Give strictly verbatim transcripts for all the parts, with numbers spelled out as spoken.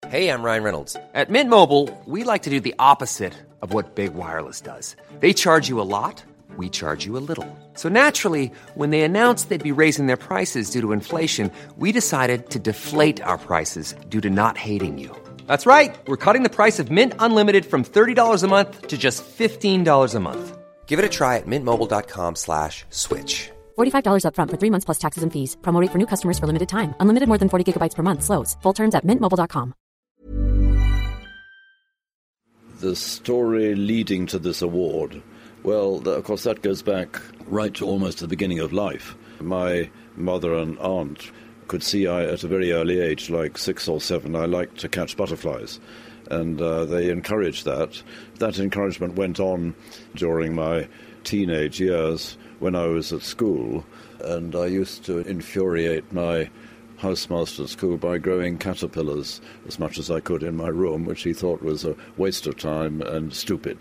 Hey, I'm Ryan Reynolds. At Mint Mobile, we like to do the opposite of what Big Wireless does. They charge you a lot, we charge you a little. So naturally, when they announced they'd be raising their prices due to inflation, we decided to deflate our prices due to not hating you. That's right. We're cutting the price of Mint Unlimited from thirty dollars a month to just fifteen dollars a month. Give it a try at mintmobile.com slash switch. forty-five dollars up front for three months plus taxes and fees. Promo rate for new customers for limited time. Unlimited more than forty gigabytes per month. Slows full terms at mint mobile dot com. The story leading to this award, well, of course, that goes back right to almost the beginning of life. My mother and aunt could see I, at a very early age, like six or seven, I liked to catch butterflies. And uh, they encouraged that. That encouragement went on during my teenage years when I was at school. And I used to infuriate my housemaster at school by growing caterpillars as much as I could in my room, which he thought was a waste of time and stupid.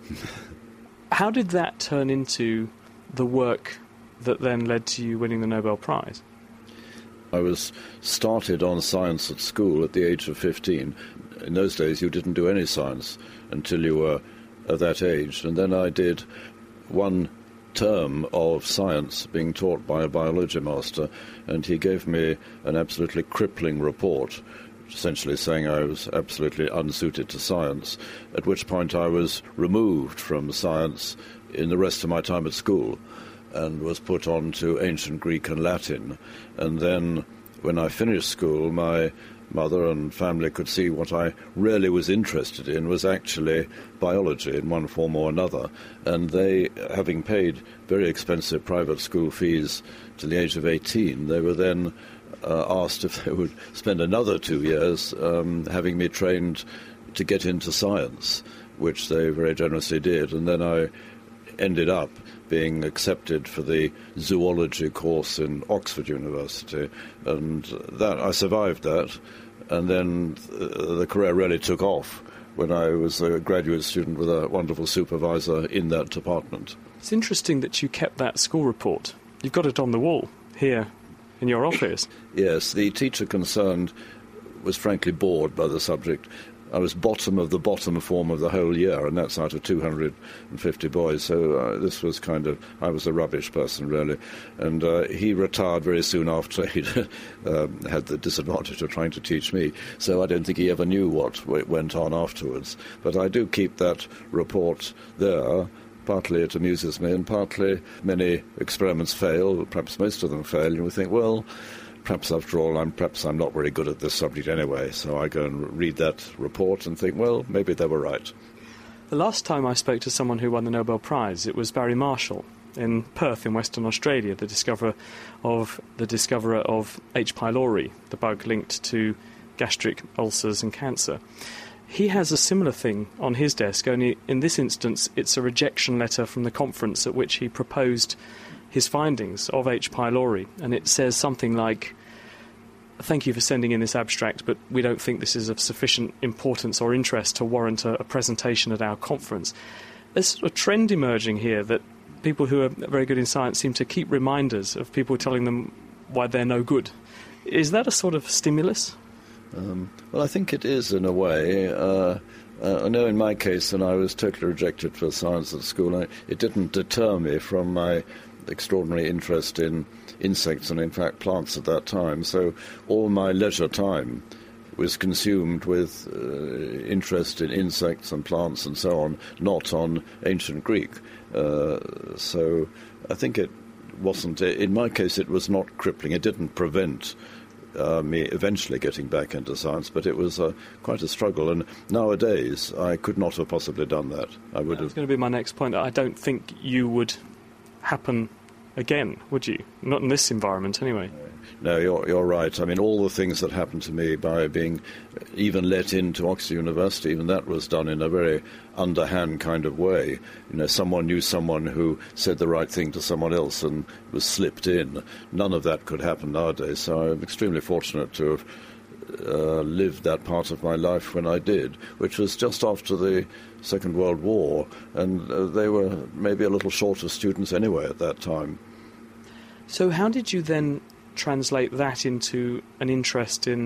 How did that turn into the work that then led to you winning the Nobel Prize? I was started on science at school at the age of fifteen. In those days, you didn't do any science until you were at that age. And then I did one term of science being taught by a biology master, and he gave me an absolutely crippling report, essentially saying I was absolutely unsuited to science, at which point I was removed from science in the rest of my time at school and was put on to ancient Greek and Latin. And then when I finished school, my mother and family could see what I really was interested in was actually biology in one form or another. And they, having paid very expensive private school fees to the age of eighteen, they were then uh, asked if they would spend another two years um, having me trained to get into science, which they very generously did. And then I ended up being accepted for the zoology course in Oxford University, and that I survived that. And then the career really took off when I was a graduate student with a wonderful supervisor in that department. It's interesting that you kept that school report. You've got it on the wall here in your office. Yes, the teacher concerned was frankly bored by the subject. I was bottom of the bottom form of the whole year, and that's out of two hundred fifty boys, so uh, this was kind of, I was a rubbish person, really. And uh, he retired very soon after he'd um, had the disadvantage of trying to teach me, so I don't think he ever knew what went on afterwards. But I do keep that report there. Partly it amuses me, and partly many experiments fail, perhaps most of them fail, and we think, well, perhaps after all, I'm perhaps I'm not very good at this subject anyway, so I go and read that report and think, well, maybe they were right. The last time I spoke to someone who won the Nobel Prize, it was Barry Marshall in Perth in Western Australia, the discoverer of the discoverer of H. pylori, the bug linked to gastric ulcers and cancer. He has a similar thing on his desk, only in this instance it's a rejection letter from the conference at which he proposed his findings of H. pylori, and it says something like, "Thank you for sending in this abstract, but we don't think this is of sufficient importance or interest to warrant a, a presentation at our conference." There's a trend emerging here that people who are very good in science seem to keep reminders of people telling them why they're no good. Is that a sort of stimulus? Um, well, I think it is in a way. Uh, uh, I know in my case, when I was totally rejected for science at school, I, it didn't deter me from my extraordinary interest in insects and, in fact, plants at that time. So all my leisure time was consumed with uh, interest in insects and plants and so on, not on ancient Greek. Uh, so I think it wasn't, in my case, it was not crippling. It didn't prevent Uh, me eventually getting back into science, but it was uh, quite a struggle, and nowadays I could not have possibly done that. I would That's have. going to be my next point. I don't think you would happen again, would you? Not in this environment, anyway. No, you're, you're right. I mean, all the things that happened to me by being even let into Oxford University, even that was done in a very underhand kind of way. You know, someone knew someone who said the right thing to someone else and was slipped in. None of that could happen nowadays, so I'm extremely fortunate to have uh, lived that part of my life when I did, which was just after the Second World War, and uh, they were maybe a little short of students anyway at that time. So how did you then translate that into an interest in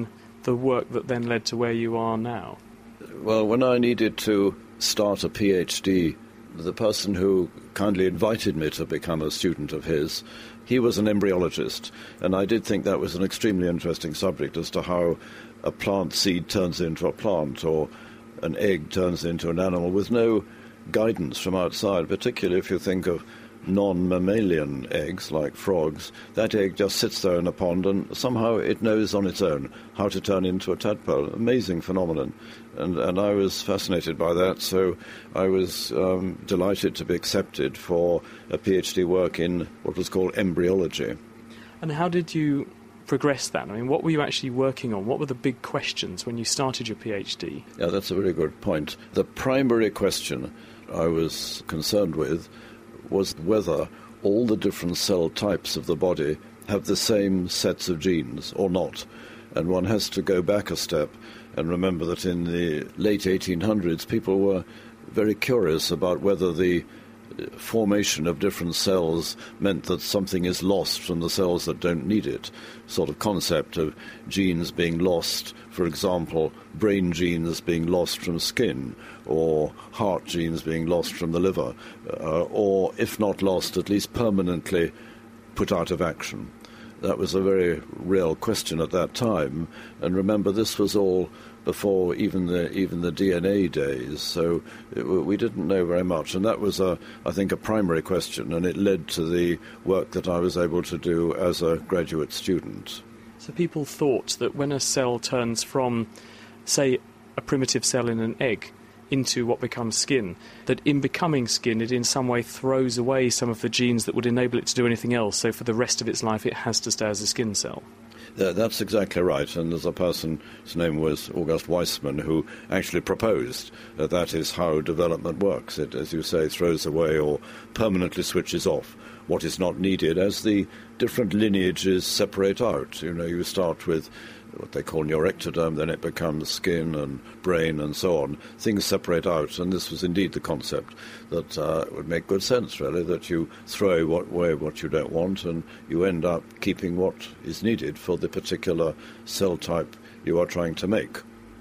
the work that then led to where you are now? Well, when I needed to start a PhD, the person who kindly invited me to become a student of his, he was an embryologist, and I did think that was an extremely interesting subject as to how a plant seed turns into a plant or an egg turns into an animal with no guidance from outside, particularly if you think of non-mammalian eggs like frogs. That egg just sits there in a pond and somehow it knows on its own how to turn into a tadpole. Amazing phenomenon. And, and I was fascinated by that, so I was um, delighted to be accepted for a PhD work in what was called embryology. And how did you progress that? I mean, what were you actually working on? What were the big questions when you started your PhD? Yeah, that's a very good point. The primary question I was concerned with was whether all the different cell types of the body have the same sets of genes or not. And one has to go back a step and remember that in the late eighteen hundreds, people were very curious about whether the formation of different cells meant that something is lost from the cells that don't need it. Sort of concept of genes being lost, for example, brain genes being lost from skin, or heart genes being lost from the liver, uh, or if not lost, at least permanently put out of action. That was a very real question at that time, and remember this was all before even the even the D N A days, so it, we didn't know very much, and that was, a, I think, a primary question, and it led to the work that I was able to do as a graduate student. So people thought that when a cell turns from, say, a primitive cell in an egg into what becomes skin, that in becoming skin it in some way throws away some of the genes that would enable it to do anything else, so for the rest of its life it has to stay as a skin cell. Uh, that's exactly right, and there's a person, his name was August Weismann, who actually proposed that that is how development works. It, as you say, throws away or permanently switches off what is not needed as the different lineages separate out. You know, you start with what they call neurectoderm, then it becomes skin and brain and so on. Things separate out, and this was indeed the concept that uh, would make good sense, really, that you throw away what you don't want and you end up keeping what is needed for the particular cell type you are trying to make.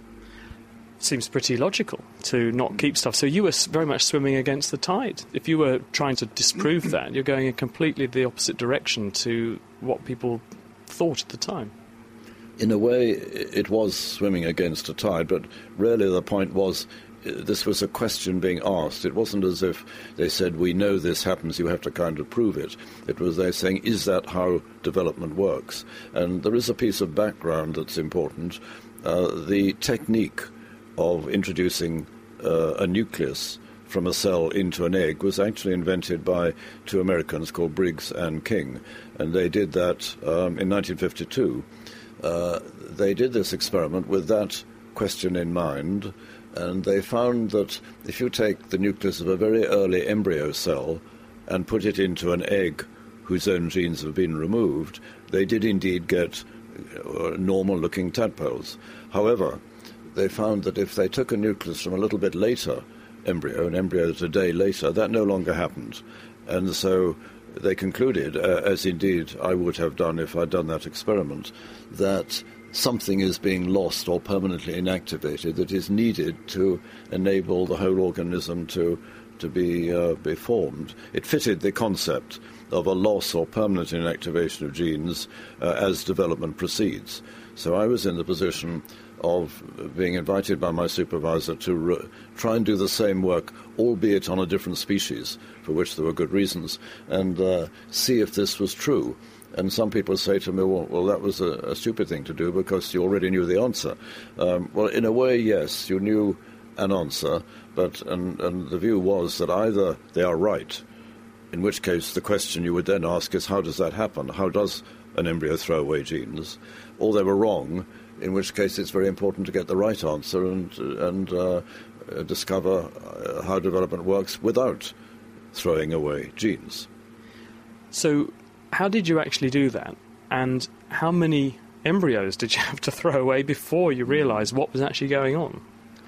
Seems pretty logical to not keep stuff. So you were very much swimming against the tide. If you were trying to disprove that, you're going in completely the opposite direction to what people thought at the time. In a way, it was swimming against a tide, but really the point was this was a question being asked. It wasn't as if they said, we know this happens, you have to kind of prove it. It was they saying, is that how development works? And there is a piece of background that's important. Uh, the technique of introducing uh, a nucleus from a cell into an egg was actually invented by two Americans called Briggs and King, and they did that um, in nineteen fifty-two. Uh, they did this experiment with that question in mind, and they found that if you take the nucleus of a very early embryo cell and put it into an egg whose own genes have been removed, they did indeed get uh, normal-looking tadpoles. However, they found that if they took a nucleus from a little bit later embryo, an embryo that's a day later, that no longer happened. And so they concluded, uh, as indeed I would have done if I'd done that experiment, that something is being lost or permanently inactivated that is needed to enable the whole organism to to be uh, be formed. It fitted the concept of a loss or permanent inactivation of genes uh, as development proceeds. So I was in the position of being invited by my supervisor to re- try and do the same work, albeit on a different species, for which there were good reasons, and uh, see if this was true. And some people say to me, well, well that was a, a stupid thing to do because you already knew the answer. Um, well, in a way, yes, you knew an answer, but and, and the view was that either they are right, in which case the question you would then ask is, how does that happen? How does an embryo throw away genes? Or they were wrong, in which case it's very important to get the right answer and, and uh, discover how development works without throwing away genes. So how did you actually do that? And how many embryos did you have to throw away before you realised what was actually going on?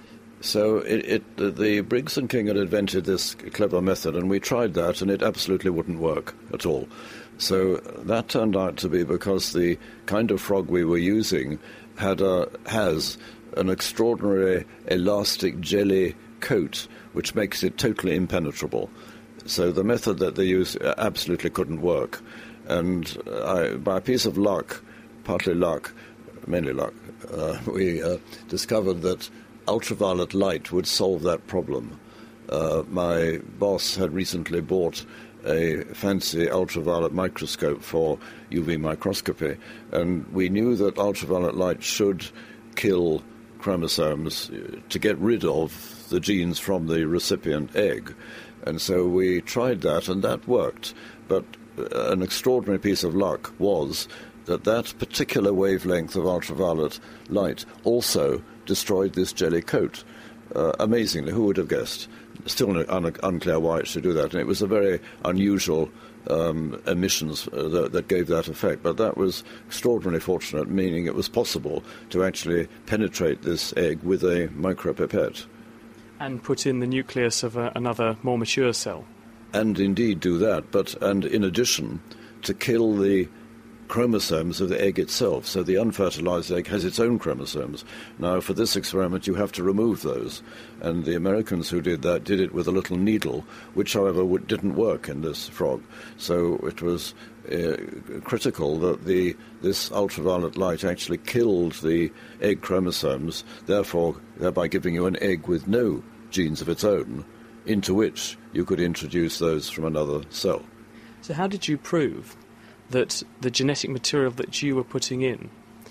So it, it, the Briggs and King had invented this clever method, and we tried that, and it absolutely wouldn't work at all. So that turned out to be because the kind of frog we were using had a, has an extraordinary elastic jelly coat which makes it totally impenetrable. So the method that they use absolutely couldn't work. And I, by a piece of luck, partly luck, mainly luck, uh, we uh, discovered that ultraviolet light would solve that problem. Uh, my boss had recently bought a fancy ultraviolet microscope for U V microscopy, and we knew that ultraviolet light should kill chromosomes to get rid of the genes from the recipient egg. And so we tried that, and that worked. But an extraordinary piece of luck was that that particular wavelength of ultraviolet light also destroyed this jelly coat. Uh, amazingly, who would have guessed? Still un- unclear why it should do that. And it was a very unusual um, emissions uh, that, that gave that effect. But that was extraordinarily fortunate, meaning it was possible to actually penetrate this egg with a micropipette. And put in the nucleus of a, another more mature cell. And indeed do that, but and in addition, to kill the chromosomes of the egg itself. So the unfertilized egg has its own chromosomes. Now, for this experiment, you have to remove those. And the Americans who did that did it with a little needle, which, however, w- didn't work in this frog. So it was uh, critical that the this ultraviolet light actually killed the egg chromosomes, therefore thereby giving you an egg with no genes of its own, into which you could introduce those from another cell. So how did you prove that the genetic material that you were putting in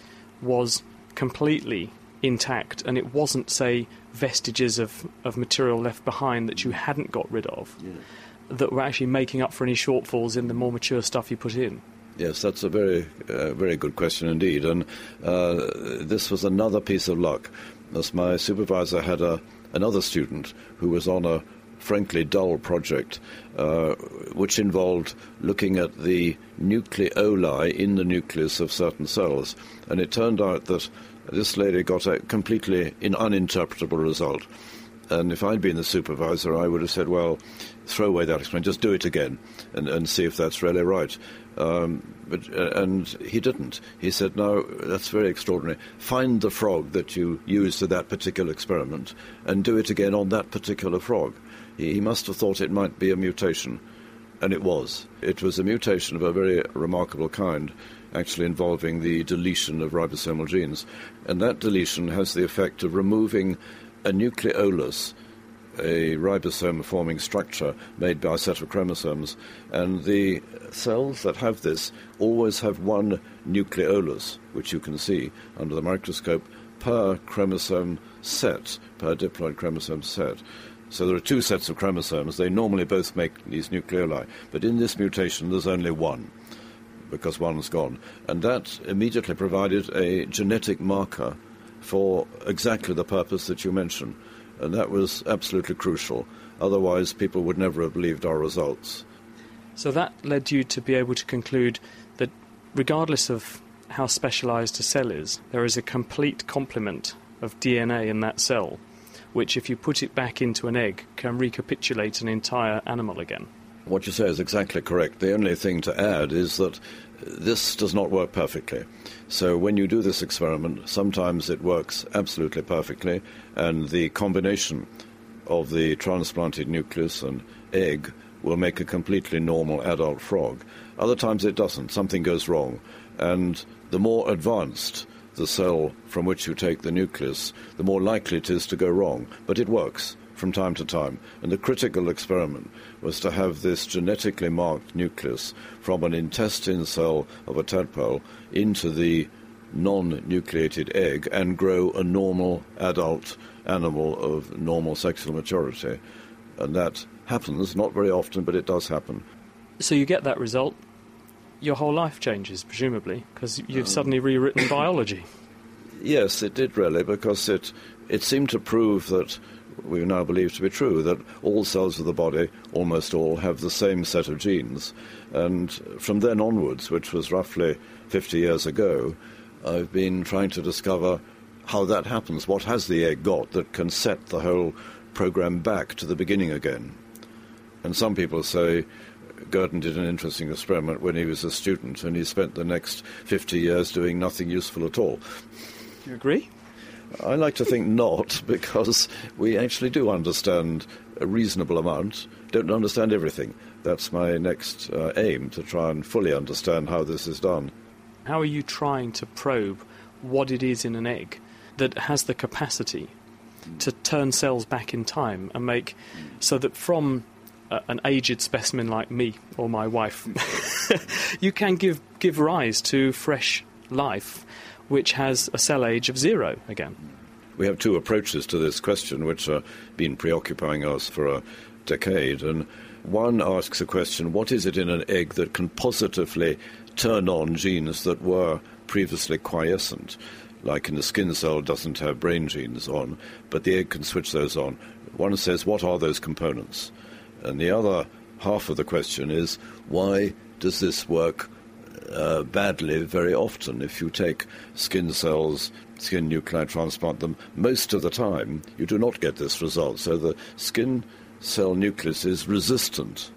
was completely intact and it wasn't, say, vestiges of, of material left behind that you hadn't got rid of, yeah, that were actually making up for any shortfalls in the more mature stuff you put in? Yes, that's a very, uh, very good question indeed. And uh, this was another piece of luck, as my supervisor had a, another student who was on a frankly dull project, uh, which involved looking at the nucleoli in the nucleus of certain cells. And it turned out that this lady got a completely in uninterpretable result. And if I'd been the supervisor, I would have said, well, throw away that experiment, just do it again and, and see if that's really right. Um, but uh, and he didn't. He said, no, that's very extraordinary. Find the frog that you used in that particular experiment and do it again on that particular frog. He, he must have thought it might be a mutation, and it was. It was a mutation of a very remarkable kind, actually involving the deletion of ribosomal genes. And that deletion has the effect of removing a nucleolus, a ribosome-forming structure made by a set of chromosomes. And the cells that have this always have one nucleolus, which you can see under the microscope, per chromosome set, per diploid chromosome set. So there are two sets of chromosomes. They normally both make these nucleoli. But in this mutation, there's only one, because one's gone. And that immediately provided a genetic marker for exactly the purpose that you mentioned. And that was absolutely crucial. Otherwise, people would never have believed our results. So that led you to be able to conclude that regardless of how specialised a cell is, there is a complete complement of D N A in that cell, which, if you put it back into an egg, can recapitulate an entire animal again. What you say is exactly correct. The only thing to add is that this does not work perfectly. So when you do this experiment, sometimes it works absolutely perfectly, and the combination of the transplanted nucleus and egg will make a completely normal adult frog. Other times it doesn't. Something goes wrong. And the more advanced the cell from which you take the nucleus, the more likely it is to go wrong. But it works from time to time. And the critical experiment was to have this genetically marked nucleus from an intestine cell of a tadpole into the non-nucleated egg and grow a normal adult animal of normal sexual maturity. And that happens, not very often, but it does happen. So you get that result, your whole life changes, presumably, because you've um, suddenly rewritten biology. Yes, it did really, because it, it seemed to prove that we now believe to be true, that all cells of the body, almost all, have the same set of genes. And from then onwards, which was roughly fifty years ago, I've been trying to discover how that happens. What has the egg got that can set the whole program back to the beginning again? And some people say Gurdon did an interesting experiment when he was a student, and he spent the next fifty years doing nothing useful at all. Do you agree? I like to think not, because we actually do understand a reasonable amount, don't understand everything. That's my next uh, aim, to try and fully understand how this is done. How are you trying to probe what it is in an egg that has the capacity to turn cells back in time and make so that from uh, an aged specimen like me or my wife, you can give, give rise to fresh life which has a cell age of zero again? We have two approaches to this question which have been preoccupying us for a decade, and one asks a question: what is it in an egg that can positively turn on genes that were previously quiescent? Like in the skin cell, doesn't have brain genes on, but the egg can switch those on. One says, what are those components? And the other half of the question is, why does this work uh, badly very often? If you take skin cells, skin nuclei, transplant them, most of the time you do not get this result. So the skin cell nucleus is resistant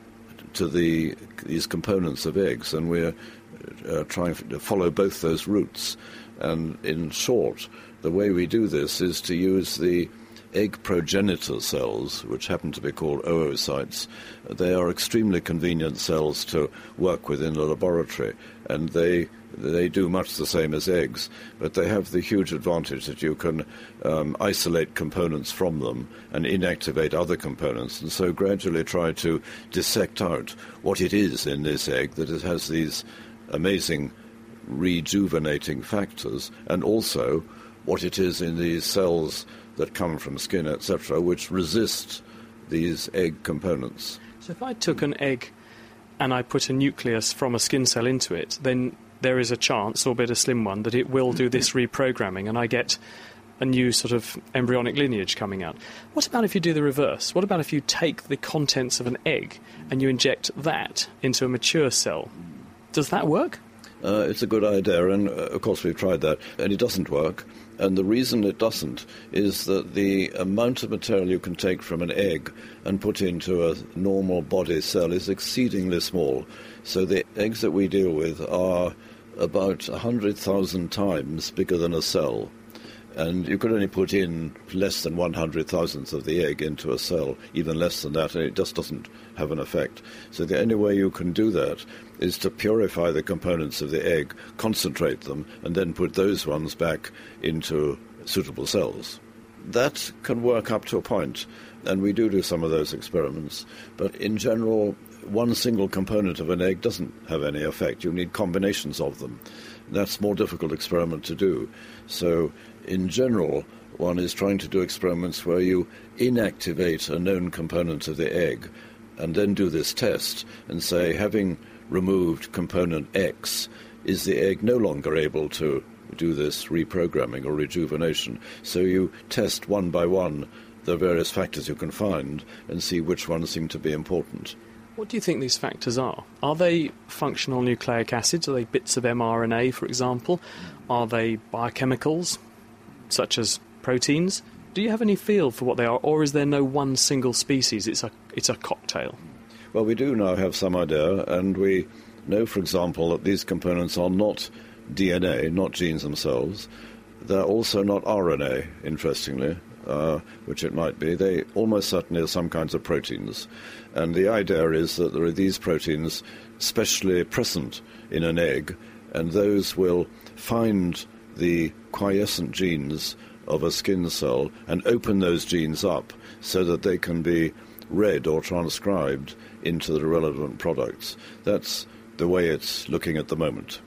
to the these components of eggs, and we're uh, trying to follow both those routes. And in short, the way we do this is to use the egg progenitor cells, which happen to be called oocytes. They are extremely convenient cells to work with in a laboratory, and they they do much the same as eggs, but they have the huge advantage that you can um, isolate components from them and inactivate other components, and so gradually try to dissect out what it is in this egg that it has these amazing rejuvenating factors, and also what it is in these cells that come from skin, et cetera, which resist these egg components. So if I took an egg and I put a nucleus from a skin cell into it, then there is a chance, albeit a slim one, that it will do this reprogramming and I get a new sort of embryonic lineage coming out. What about if you do the reverse? What about if you take the contents of an egg and you inject that into a mature cell? Does that work? Uh, it's a good idea, and uh, of course we've tried that, and it doesn't work. And the reason it doesn't is that the amount of material you can take from an egg and put into a normal body cell is exceedingly small. So the eggs that we deal with are about one hundred thousand times bigger than a cell. And you could only put in less than one hundred thousandth of the egg into a cell, even less than that, and it just doesn't have an effect. So the only way you can do that is to purify the components of the egg, concentrate them, and then put those ones back into suitable cells. That can work up to a point, and we do do some of those experiments. But in general, one single component of an egg doesn't have any effect. You need combinations of them. That's a more difficult experiment to do. So in general, one is trying to do experiments where you inactivate a known component of the egg and then do this test and say, having removed component X, is the egg no longer able to do this reprogramming or rejuvenation? So you test one by one the various factors you can find and see which ones seem to be important. What do you think these factors are? Are they functional nucleic acids? Are they bits of mRNA, for example? Are they biochemicals, such as proteins? Do you have any feel for what they are, or is there no one single species? It's a it's a cocktail. Well, we do now have some idea, and we know, for example, that these components are not D N A, not genes themselves. They're also not R N A, interestingly, uh, which it might be. They almost certainly are some kinds of proteins. And the idea is that there are these proteins specially present in an egg, and those will find the quiescent genes of a skin cell and open those genes up so that they can be read or transcribed into the relevant products. That's the way it's looking at the moment.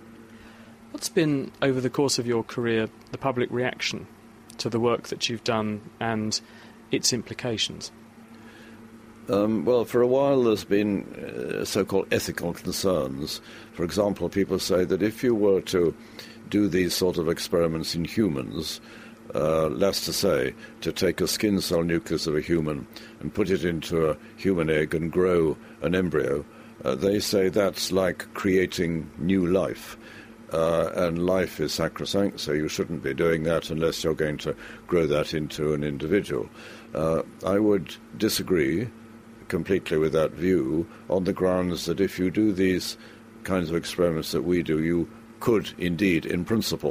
What's been, over the course of your career, the public reaction to the work that you've done and its implications? Um, well, for a while there's been uh, so-called ethical concerns. For example, people say that if you were to do these sort of experiments in humans, uh, that's to say, to take a skin cell nucleus of a human and put it into a human egg and grow an embryo, uh, they say that's like creating new life. Uh, and life is sacrosanct, so you shouldn't be doing that unless you're going to grow that into an individual. Uh, I would disagree completely with that view on the grounds that if you do these kinds of experiments that we do, you could indeed, in principle,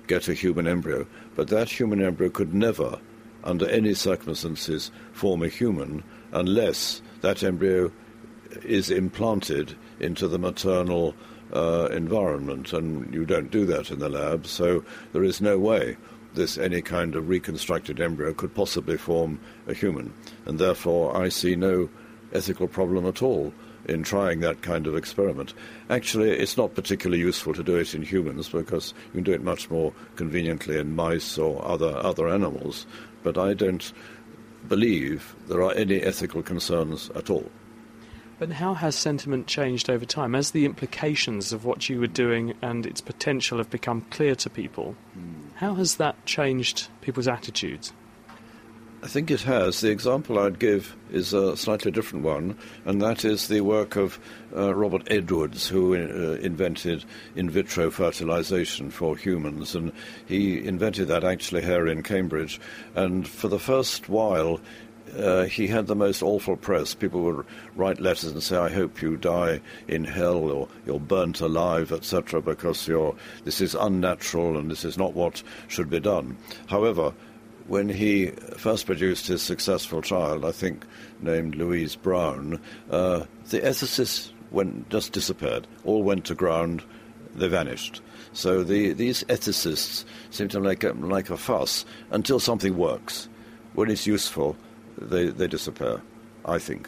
get a human embryo, but that human embryo could never, under any circumstances, form a human unless that embryo is implanted into the maternal uh, environment, and you don't do that in the lab, so there is no way this any kind of reconstructed embryo could possibly form a human, and therefore I see no ethical problem at all in trying that kind of experiment. Actually, it's not particularly useful to do it in humans because you can do it much more conveniently in mice or other other animals, but I don't believe there are any ethical concerns at all. But how has sentiment changed over time? As the implications of what you were doing and its potential have become clear to people, mm. how has that changed people's attitudes? I think it has. The example I'd give is a slightly different one, and that is the work of uh, Robert Edwards, who uh, invented in vitro fertilization for humans, and he invented that actually here in Cambridge, and for the first while Uh, he had the most awful press. People would write letters and say, I hope you die in hell or you're burnt alive, et cetera, because you're, this is unnatural and this is not what should be done. However, when he first produced his successful child, I think named Louise Brown, uh, the ethicists went, just disappeared, all went to ground, they vanished. So the, these ethicists seem to make a, like a fuss until something works. When it's useful, They, they disappear, I think.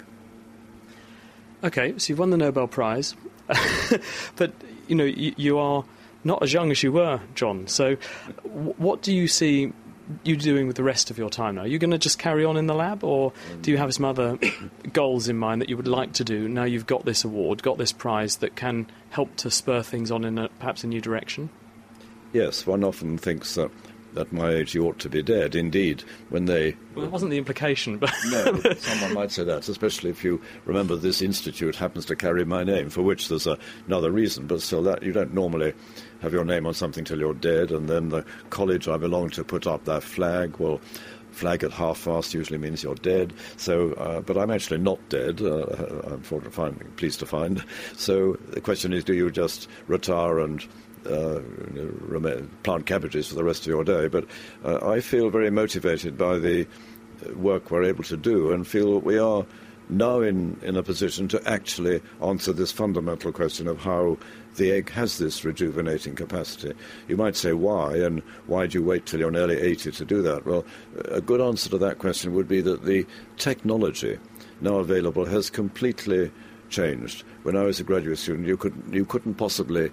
Okay, so you've won the Nobel Prize, but you know you, you are not as young as you were, John. So, w- what do you see you doing with the rest of your time now? Are you going to just carry on in the lab, or do you have some other goals in mind that you would like to do now you've got this award, got this prize that can help to spur things on in a, perhaps a new direction? Yes, one often thinks that. At my age, you ought to be dead. Indeed, when they... Well, that wasn't the implication, but... No, someone might say that, especially if you remember this institute happens to carry my name, for which there's a, another reason, but still, that you don't normally have your name on something till you're dead, and then the college I belong to put up their flag. Well, flag at half-mast usually means you're dead, so... Uh, but I'm actually not dead, uh, I'm pleased to find. So the question is, do you just retire and... Uh, plant cabbages for the rest of your day, but uh, I feel very motivated by the work we're able to do and feel that we are now in, in a position to actually answer this fundamental question of how the egg has this rejuvenating capacity. You might say why, and why do you wait till you're nearly eighty to do that? Well, a good answer to that question would be that the technology now available has completely changed. When I was a graduate student, you couldn't, you couldn't possibly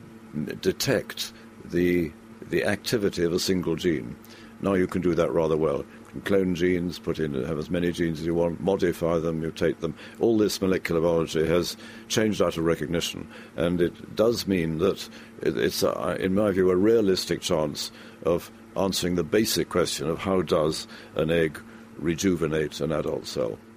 detect the the activity of a single gene. Now you can do that rather well. You can clone genes, put in, have as many genes as you want, modify them, mutate them. All this molecular biology has changed out of recognition, and it does mean that it, it's, a, in my view, a realistic chance of answering the basic question of how does an egg rejuvenate an adult cell.